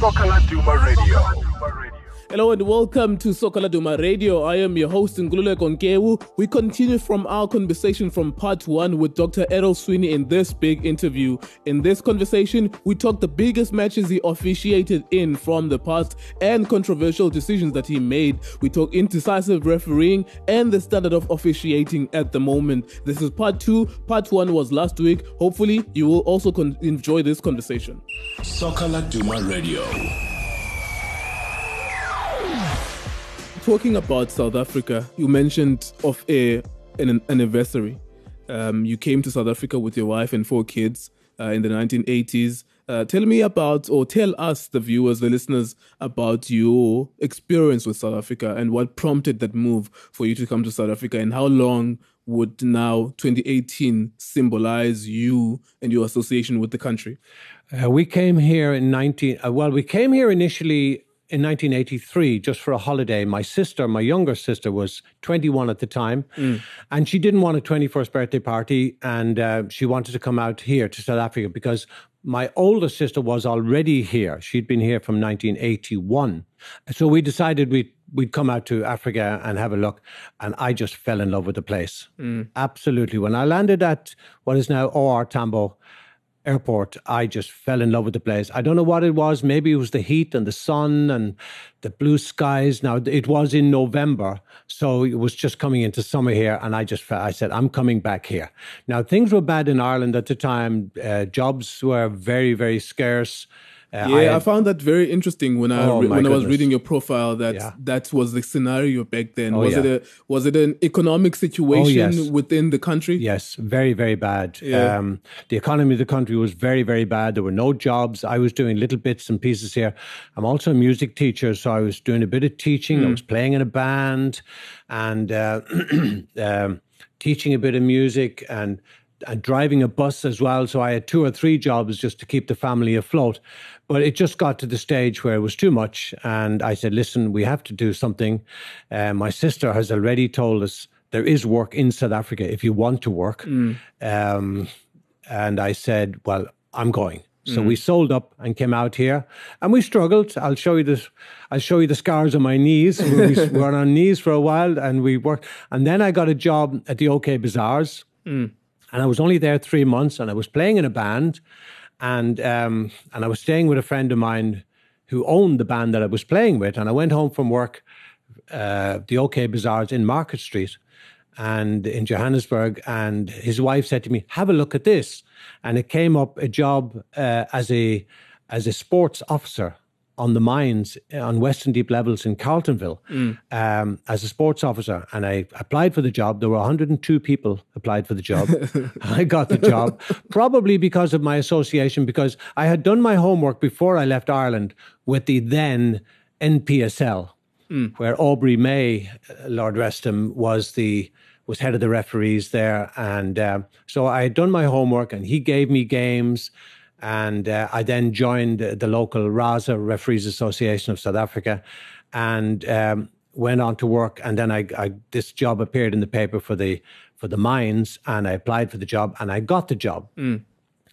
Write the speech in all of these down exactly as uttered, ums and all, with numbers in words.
Soca Laduma Radio. Hello and welcome to Soca Laduma Radio. I am your host, Ngulule Konkewu. We continue from our conversation from part one with Doctor Errol Sweeney in this big interview. In this conversation, we talk the biggest matches he officiated in from the past and controversial decisions that he made. We talk indecisive refereeing and the standard of officiating at the moment. This is part two. Part one was last week. Hopefully, you will also con- enjoy this conversation. Soca Laduma Radio. Talking about South Africa, you mentioned off air an anniversary. Um, you came to South Africa with your wife and four kids uh, in the nineteen eighties. Uh, tell me about, or tell us, the viewers, the listeners, about your experience with South Africa and what prompted that move for you to come to South Africa, and how long would now twenty eighteen symbolize you and your association with the country? Uh, we came here in nineteen. Uh, well, we came here initially in nineteen eighty-three, just for a holiday. My sister, my younger sister, was twenty-one at the time, mm. and she didn't want a twenty-first birthday party, and uh, she wanted to come out here to South Africa because my older sister was already here. She'd been here from nineteen eighty-one. So we decided we'd, we'd come out to Africa and have a look, and I just fell in love with the place. Mm. Absolutely. When I landed at what is now O R Tambo Airport, I just fell in love with the place. I don't know what it was. Maybe it was the heat and the sun and the blue skies. Now, it was in November, so it was just coming into summer here, and I just felt, I said, I'm coming back here. Now, things were bad in Ireland at the time. Uh, jobs were very, very scarce. Uh, yeah, I, had, I found that very interesting when I oh, re- when goodness. I was reading your profile. That yeah. that was the scenario back then. Oh, was yeah. it a was it an economic situation oh, yes. within the country? Yes, very very bad. Yeah. Um, the economy of the country was very very bad. There were no jobs. I was doing little bits and pieces here. I'm also a music teacher, so I was doing a bit of teaching. Mm. I was playing in a band and uh, um, teaching a bit of music and. And driving a bus as well. So I had two or three jobs just to keep the family afloat. But it just got to the stage where it was too much. And I said, listen, we have to do something. Uh, my sister has already told us there is work in South Africa if you want to work. Mm. Um, and I said, well, I'm going. So mm. we sold up and came out here, and we struggled. I'll show you the, I'll show you the scars on my knees. We were on our knees for a while, and we worked. And then I got a job at the OK Bazaars. Mm. And I was only there three months, and I was playing in a band, and um, and I was staying with a friend of mine who owned the band that I was playing with. And I went home from work, uh, the OK Bazaars in Market Street, and in Johannesburg. And his wife said to me, "Have a look at this." And it came up a job uh, as a as a sports officer on the mines on Western Deep Levels in Carltonville mm. um, as a sports officer. And I applied for the job. There were one hundred two people applied for the job. I got the job, probably because of my association, because I had done my homework before I left Ireland with the then N P S L, mm. where Aubrey May, Lord rest him, was the was head of the referees there. And um, so I had done my homework, and he gave me games. And uh, I then joined the local RASA, Referees Association of South Africa, and um, went on to work. And then I, I, this job appeared in the paper for the for the mines, and I applied for the job, and I got the job. Mm.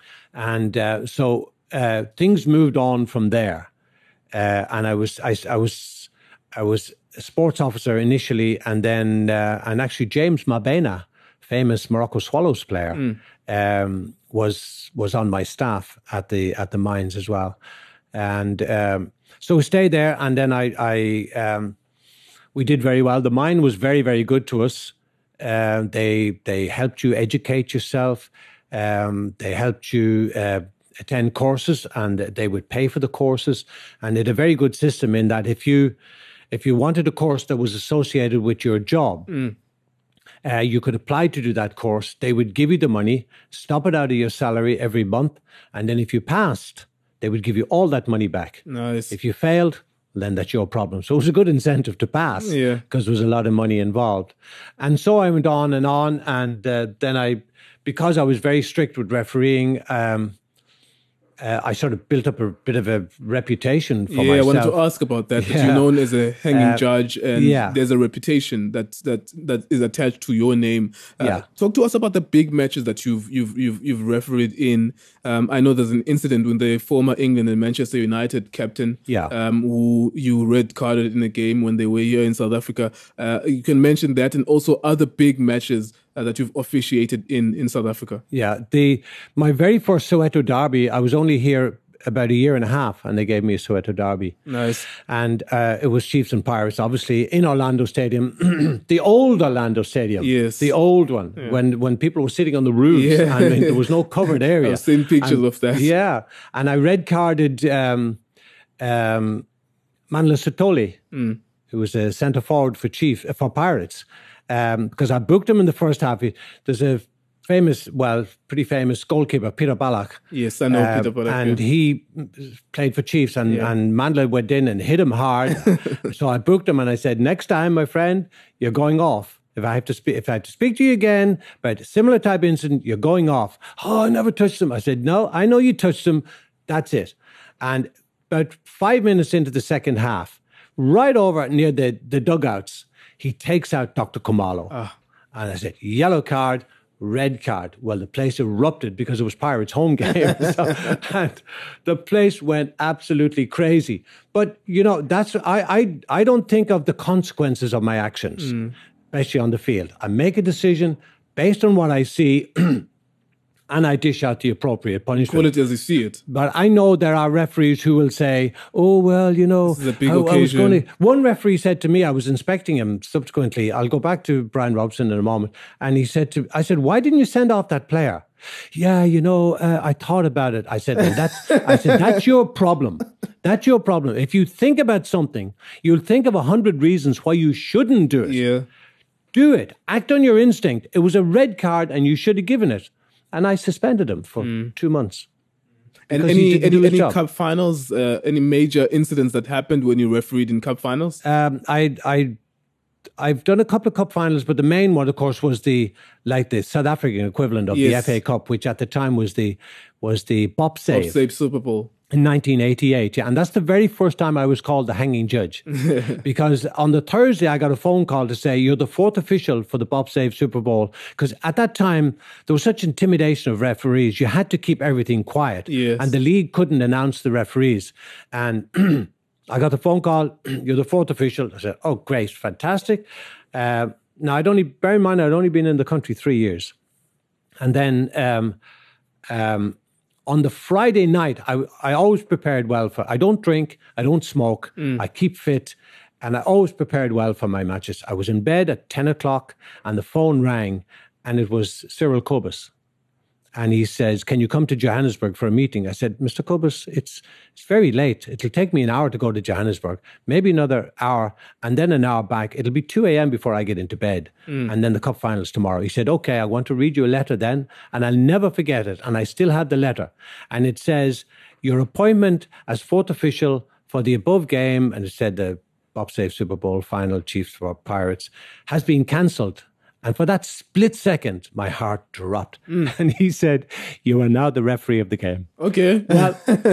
And uh, so uh, things moved on from there. Uh, and I was I, I was I was a sports officer initially, and then uh, and actually James Mabena, famous Morocco Swallows player. Mm. Um, was was on my staff at the at the mines as well, and um, so we stayed there. And then I, I um, we did very well. The mine was very very good to us. Uh, they they helped you educate yourself. Um, they helped you uh, attend courses, and they would pay for the courses. And they had a very good system in that if you if you wanted a course that was associated with your job. Mm. Uh, you could apply to do that course. They would give you the money, stop it out of your salary every month, and then if you passed, they would give you all that money back. Nice. If you failed, then that's your problem. So it was a good incentive to pass, yeah, because there was a lot of money involved. And so I went on and on, and uh, then I, because I was very strict with refereeing, um, uh, I sort of built up a bit of a reputation for yeah, myself. Yeah, I wanted to ask about that. Yeah. That you're known as a hanging uh, judge, and yeah. there's a reputation that that that is attached to your name. Uh, yeah. Talk to us about the big matches that you've you've you've you've refereed in. Um, I know there's an incident when the former England and Manchester United captain, yeah. um, who you red carded in a game when they were here in South Africa. Uh, you can mention that, and also other big matches Uh, that you've officiated in, in South Africa. Yeah, the my very first Soweto derby, I was only here about a year and a half, and they gave me a Soweto derby. Nice. And uh, it was Chiefs and Pirates, obviously, in Orlando Stadium, the old Orlando Stadium. Yes. The old one, yeah. when when people were sitting on the roofs, yeah. I mean, there was no covered area. I've seen pictures and, of that. Yeah, and I red-carded um, um, Manla Sotoli, mm. who was a centre forward for Chief, uh, for Pirates. Um, because I booked him in the first half. There's a famous, well, pretty famous goalkeeper, Peter Ballack. Yes, I know uh, Peter Ballack. And yeah. he played for Chiefs, and, yeah. and Mandla went in and hit him hard. So I booked him, and I said, next time, my friend, you're going off. If I have to speak, if I have to speak to you again about a similar type of incident, you're going off. Oh, I never touched him. I said, no, I know you touched him. That's it. And about five minutes into the second half, right over near the, the dugouts, he takes out Doctor Khumalo. Ah. And I said, yellow card, red card. Well, the place erupted because it was Pirates' home game. So, and the place went absolutely crazy. But, you know, that's I, I, I don't think of the consequences of my actions, mm. especially on the field. I make a decision based on what I see, and I dish out the appropriate punishment. Call it as you see it. But I know there are referees who will say, oh, well, you know, this is a big I, occasion. I was going to... One referee said to me, I was inspecting him subsequently, I'll go back to Brian Robson in a moment, and he said to, I said, why didn't you send off that player? Yeah, you know, uh, I thought about it. I said, well, that's, I said, that's your problem. That's your problem. If you think about something, you'll think of a hundred reasons why you shouldn't do it. Yeah. Do it. Act on your instinct. It was a red card and you should have given it. And I suspended him for mm. two months. And any any, any cup finals, uh, any major incidents that happened when you refereed in cup finals? Um, I I I've done a couple of cup finals, but the main one, of course, was the like the South African equivalent of yes. the F A Cup, which at the time was the was the Bop Save. Bop Save Super Bowl. In nineteen eighty-eight, yeah. And that's the very first time I was called the hanging judge. Because on the Thursday, I got a phone call to say, you're the fourth official for the Bop Save Super Bowl. Because at that time, there was such intimidation of referees. You had to keep everything quiet. Yes. And the league couldn't announce the referees. And I got the phone call, you're the fourth official. I said, oh, great, fantastic. Uh, now, I'd only, bear in mind, I'd only been in the country three years. And then... Um, um, On the Friday night, I, I always prepared well for, I don't drink, I don't smoke, mm. I keep fit, and I always prepared well for my matches. I was in bed at ten o'clock and the phone rang, and it was Cyril Kobus. And he says, can you come to Johannesburg for a meeting? I said, Mister Kobus, it's it's very late. It'll take me an hour to go to Johannesburg, maybe another hour, and then an hour back. It'll be two a.m. before I get into bed, mm. and then the cup finals tomorrow. He said, okay, I want to read you a letter then, and I'll never forget it. And I still have the letter. And it says, your appointment as fourth official for the above game, and it said the Bop Save Super Bowl final, Chiefs for Pirates, has been cancelled. And for that split second, my heart dropped. Mm. And he said, you are now the referee of the game. Okay. Well,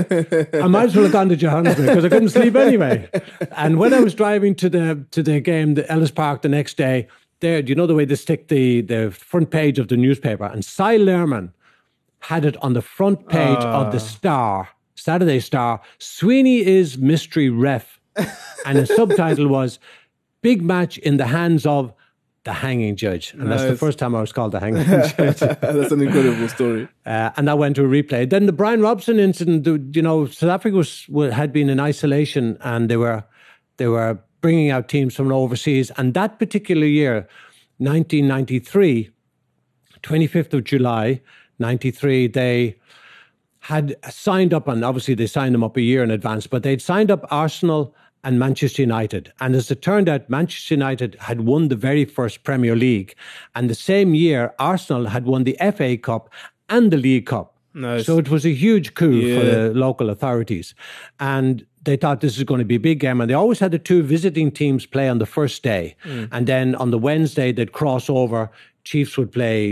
I might as well have gone to Johannesburg because I couldn't sleep anyway. And when I was driving to the to the game, the Ellis Park, the next day, there, do you know the way they stick the, the front page of the newspaper? And Cy Lerman had it on the front page uh. of the Star, Saturday Star, Sweeney is mystery ref. And the subtitle was, big match in the hands of the hanging judge. And nice. That's the first time I was called the hanging judge. That's an incredible story. Uh, and that went to a replay. Then the Brian Robson incident, you know, South Africa was, had been in isolation, and they were they were bringing out teams from overseas. And that particular year, nineteen ninety-three, twenty-fifth of July, ninety-three, they had signed up, and obviously they signed them up a year in advance, but they'd signed up Arsenal and Manchester United. And as it turned out, Manchester United had won the very first Premier League. And the same year, Arsenal had won the F A Cup and the League Cup. Nice. So it was a huge coup yeah. for the local authorities. And they thought this was going to be a big game. And they always had the two visiting teams play on the first day. Mm. And then on the Wednesday, they'd cross over. Chiefs would play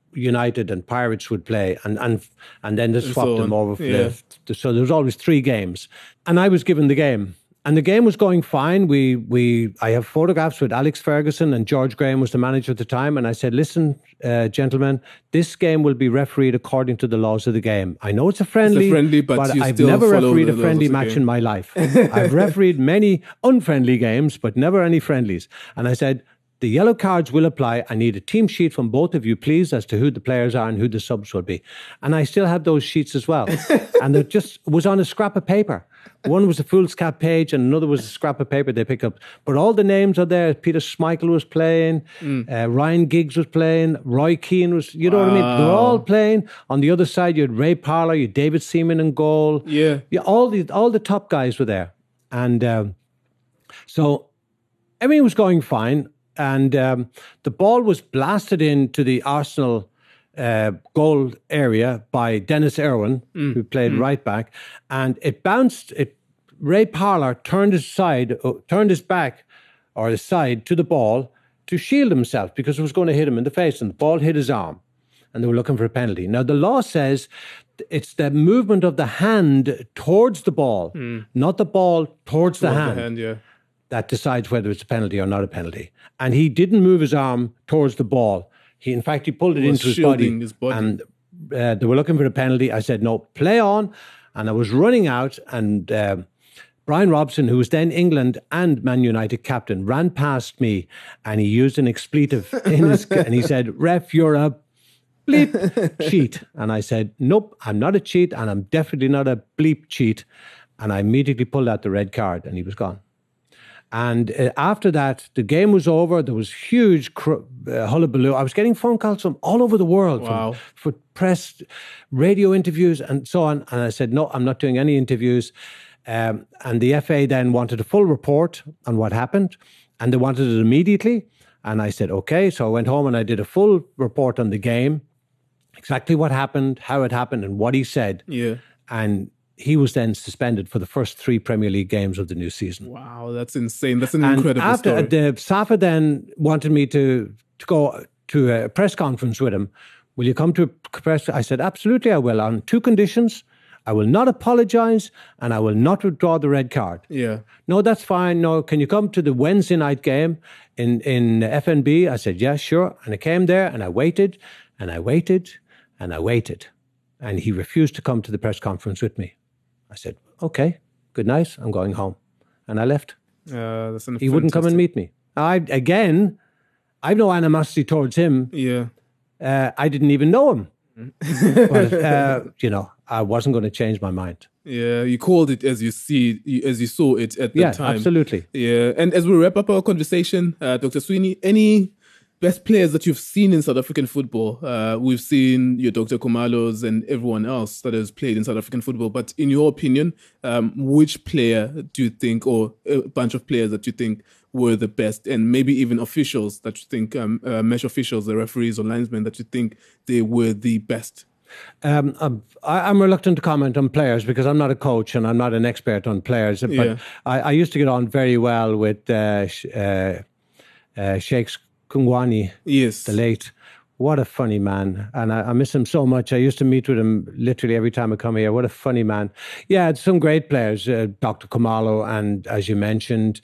United and Pirates would play, and and and then they swapped so them over for yeah. the, so there was always three games, and I was given the game. And the game was going fine. We we I have photographs with Alex Ferguson, and George Graham was the manager at the time. And I said, listen, uh, gentlemen, this game will be refereed according to the laws of the game. I know it's a friendly, it's a friendly but, but you I've still never refereed the a friendly match game. in my life. I've refereed many unfriendly games, but never any friendlies. And I said, the yellow cards will apply. I need a team sheet from both of you, please, as to who the players are and who the subs will be. And I still have those sheets as well. And it just was on a scrap of paper. One was a foolscap page and another was a scrap of paper they pick up. But all the names are there. Peter Schmeichel was playing. Mm. Uh, Ryan Giggs was playing. Roy Keane was, you know wow. what I mean? They're all playing. On the other side, you had Ray Parlour, you had David Seaman in goal. Yeah. yeah all, the, all the top guys were there. And um, so everything was going fine. And um, the ball was blasted into the Arsenal uh, goal area by Dennis Irwin, mm. who played mm. right back, and it bounced. It Ray Parlour turned his side, uh, turned his back or his side to the ball to shield himself because it was going to hit him in the face, and the ball hit his arm, and they were looking for a penalty. Now the law says it's the movement of the hand towards the ball, mm. not the ball towards, towards the hand. The hand yeah. that decides whether it's a penalty or not a penalty. And he didn't move his arm towards the ball. He, in fact, he pulled it he into his body, his body. And uh, they were looking for a penalty. I said, no, play on. And I was running out, and uh, Brian Robson, who was then England and Man United captain, ran past me, and he used an expletive in his, and he said, ref, you're a bleep cheat. And I said, nope, I'm not a cheat, and I'm definitely not a bleep cheat. And I immediately pulled out the red card, and he was gone. And uh, after that, the game was over. There was huge cr- uh, hullabaloo. I was getting phone calls from all over the world, wow. from, for press, radio interviews, and so on. And I said, no, I'm not doing any interviews. Um, and the F A then wanted a full report on what happened, and they wanted it immediately. And I said, okay. So I went home and I did a full report on the game, exactly what happened, how it happened, and what he said. Yeah. And he was then suspended for the first three Premier League games of the new season. Wow, that's insane. That's an and incredible after, story. The Safa then wanted me to, to go to a press conference with him. Will you come to a press? I said, absolutely, I will, on two conditions. I will not apologise, and I will not withdraw the red card. Yeah. No, that's fine. No, can you come to the Wednesday night game in, in F N B? I said, yeah, sure. And I came there, and I waited, and I waited, and I waited. And he refused to come to the press conference with me. I said, okay, good night, I'm going home. And I left. Uh, that's he wouldn't come and meet me. I Again, I've no animosity towards him. Yeah. Uh, I didn't even know him. But, uh, you know, I wasn't going to change my mind. Yeah, you called it as you see, as you saw it at the yeah, time. Yeah, absolutely. Yeah, and as we wrap up our conversation, uh, Doctor Sweeney, any best players that you've seen in South African football? Uh, we've seen your Doctor Khumalos and everyone else that has played in South African football. But in your opinion, um, which player do you think, or a bunch of players that you think were the best, and maybe even officials that you think, um, uh, match officials, the referees or linesmen that you think they were the best? Um, I'm, I'm reluctant to comment on players because I'm not a coach and I'm not an expert on players. But yeah. I, I used to get on very well with uh, uh, uh, Shakes Kungwani, yes, the late. What a funny man. And I, I miss him so much. I used to meet with him literally every time I come here. What a funny man. Yeah, some great players, uh, Doctor Khumalo, and as you mentioned,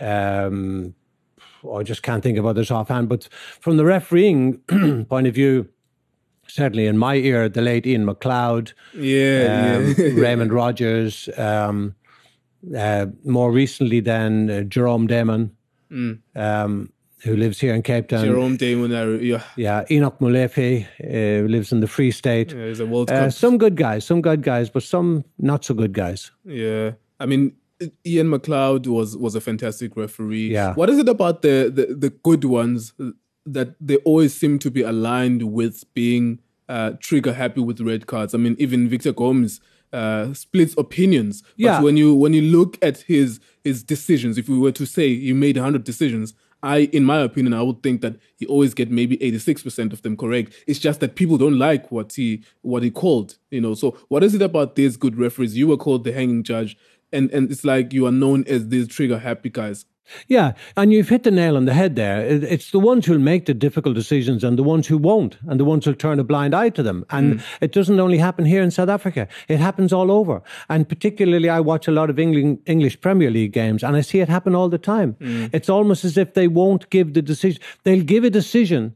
um, oh, I just can't think of others offhand. But from the refereeing point of view, certainly in my ear, the late Ian McLeod, yeah, um, yeah. Raymond Rogers, um, uh, more recently then uh, Jerome Damon, mm. um, who lives here in Cape Town. Jerome Damon, uh, yeah. Yeah, Enoch Mulefe, uh, lives in the Free State. Yeah, he's a World Cup. Uh, some good guys, some good guys, but some not so good guys. Yeah, I mean, Ian McLeod was was a fantastic referee. Yeah. What is it about the, the, the good ones that they always seem to be aligned with being uh, trigger happy with red cards? I mean, even Victor Gomes uh, splits opinions. But yeah. when you when you look at his his decisions, if we were to say he made one hundred decisions, I, in my opinion, I would think that he always get maybe eighty-six percent of them correct. It's just that people don't like what he what he called, you know. So what is it about these good referees? You were called the hanging judge. and, and it's like you are known as these trigger-happy guys. Yeah, and you've hit the nail on the head there. It's the ones who'll make the difficult decisions and the ones who won't, and the ones who'll turn a blind eye to them. And mm. it doesn't only happen here in South Africa. It happens all over. And particularly, I watch a lot of English Premier League games, and I see it happen all the time. Mm. It's almost as if they won't give the decision. They'll give a decision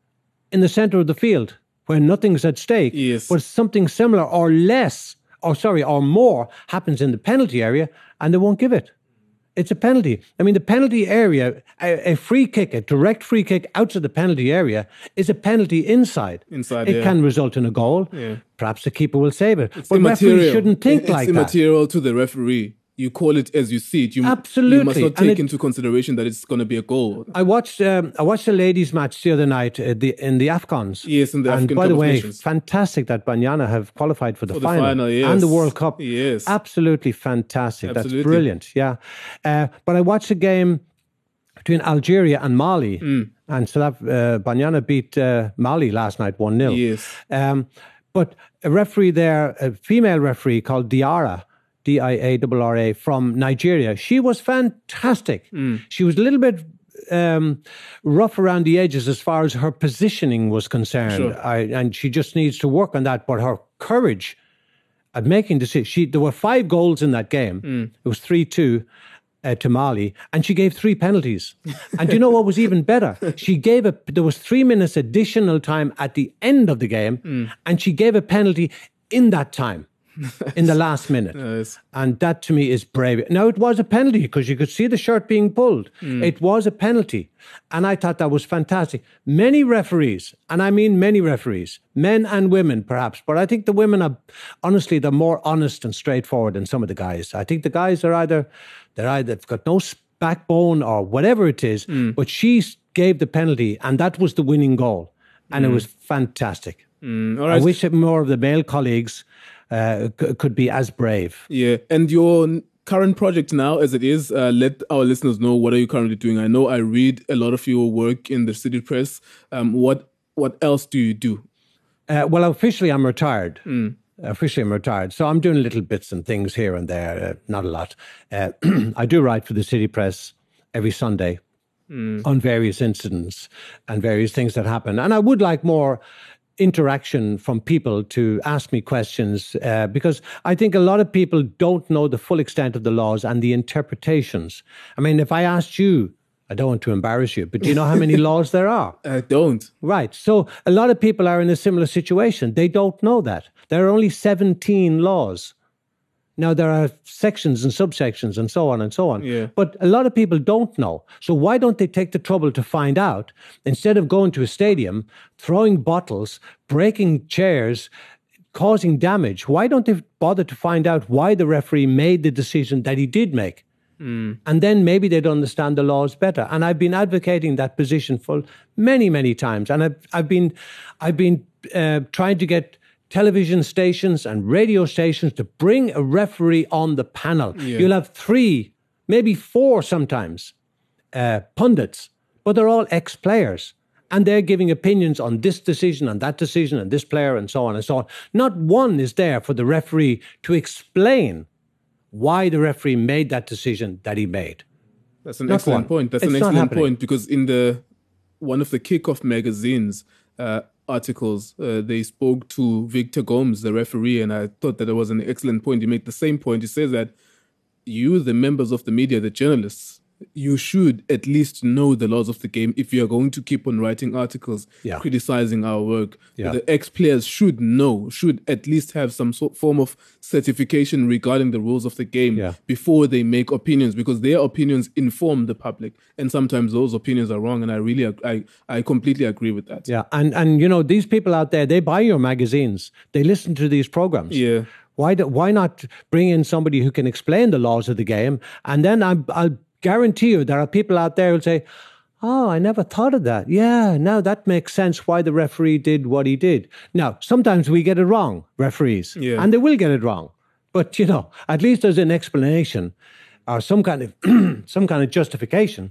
in the centre of the field where nothing's at stake, yes. but something similar or less, or sorry, or more happens in the penalty area, and they won't give it. It's a penalty. I mean, the penalty area, a, a free kick, a direct free kick outside the penalty area is a penalty inside. Inside, It yeah. can result in a goal. Yeah. Perhaps the keeper will save it. It's but referees shouldn't think it's like that. It's that. immaterial to the referee. You call it as you see it. You, Absolutely. You must not take it, into consideration that it's going to be a goal. I watched um, I watched a ladies' match the other night uh, the, in the AFCONs. Yes, in the and African by Cup the of way, Nations. fantastic that Banyana have qualified for the for the final, final yes. and the World Cup. Yes. Absolutely fantastic. Absolutely. That's brilliant. Yeah. Uh, but I watched a game between Algeria and Mali. Mm. And South uh, Banyana beat uh, Mali last night one nil. Yes. Um, but a referee there, a female referee called Diarra, D I A R R A, from Nigeria. She was fantastic. Mm. She was a little bit um, rough around the edges as far as her positioning was concerned. Sure. I, and she just needs to work on that. But her courage at making decisions. She, there were five goals in that game. Mm. It was three two. Uh, to Mali, and she gave three penalties. And do you know what was even better? She gave a, there was three minutes additional time at the end of the game, mm. and she gave a penalty in that time, in the last minute. Nice. And that to me is brave. Now, it was a penalty because you could see the shirt being pulled. Mm. It was a penalty. And I thought that was fantastic. Many referees, and I mean many referees, men and women perhaps, but I think the women are, honestly, they're more honest and straightforward than some of the guys. I think the guys are either, they're either they've got no backbone or whatever it is, mm. but she gave the penalty and that was the winning goal. And mm. it was fantastic. Mm. All right. I wish that more of the male colleagues uh, c- could be as brave. Yeah. And your current project now, as it is, uh, let our listeners know, what are you currently doing? I know I read a lot of your work in the City Press. Um, what what else do you do? Uh, well, officially, I'm retired. Mm. Officially, I'm retired. So I'm doing little bits and things here and there, uh, not a lot. Uh, I do write for the City Press every Sunday mm. on various incidents and various things that happen. And I would like more interaction from people to ask me questions uh, because I think a lot of people don't know the full extent of the laws and the interpretations. I mean, if I asked you, I don't want to embarrass you, but do you know how many laws there are? I don't. Right. So a lot of people are in a similar situation. They don't know that. There are only seventeen laws. Now, there are sections and subsections and so on and so on. Yeah. But a lot of people don't know. So why don't they take the trouble to find out instead of going to a stadium, throwing bottles, breaking chairs, causing damage? Why don't they bother to find out why the referee made the decision that he did make? Mm. And then maybe they'd understand the laws better. And I've been advocating that position for many, many times. And I've, I've been, I've been uh, trying to get television stations and radio stations to bring a referee on the panel. Yeah. You'll have three, maybe four sometimes, uh, pundits, but they're all ex-players. And they're giving opinions on this decision and that decision and this player and so on and so on. Not one is there for the referee to explain why the referee made that decision that he made. That's an Not excellent one. point. That's It's an not excellent happening. point because in the one of the Kickoff magazine's uh, articles, uh, they spoke to Victor Gomes, the referee, and I thought that it was an excellent point. He made the same point. He says that you, the members of the media, the journalists, you should at least know the laws of the game if you are going to keep on writing articles Yeah. criticizing our work. Yeah. The ex-players should know, should at least have some sort form of certification regarding the rules of the game Yeah. before they make opinions, because their opinions inform the public, and sometimes those opinions are wrong. And I really, ag- I, I completely agree with that. Yeah, and, and you know, these people out there, they buy your magazines. They listen to these programs. Yeah. Why, do, why not bring in somebody who can explain the laws of the game? And then I'm, I'll guarantee you there are people out there who'll say, oh, I never thought of that. Yeah, now that makes sense why the referee did what he did. Now, sometimes we get it wrong, referees, Yeah. and they will get it wrong. But, you know, at least there's an explanation or some kind of some kind of justification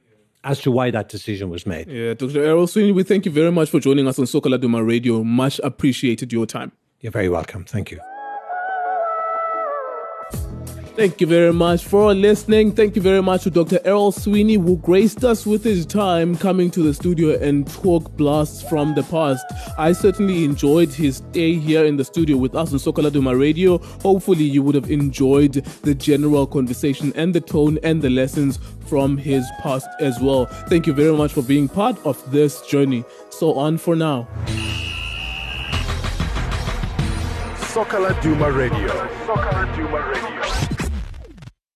as to why that decision was made. Yeah, Doctor Errol Sweeney, we thank you very much for joining us on Soka Laduma Radio. Much appreciated your time. You're very welcome. Thank you. Thank you very much for listening. Thank you very much to Doctor Errol Sweeney, who graced us with his time coming to the studio and talk blasts from the past. I certainly enjoyed his stay here in the studio with us on Sokola Duma Radio. Hopefully you would have enjoyed the general conversation and the tone and the lessons from his past as well. Thank you very much for being part of this journey. So on for now. Sokola Duma Radio. Sokola Duma Radio.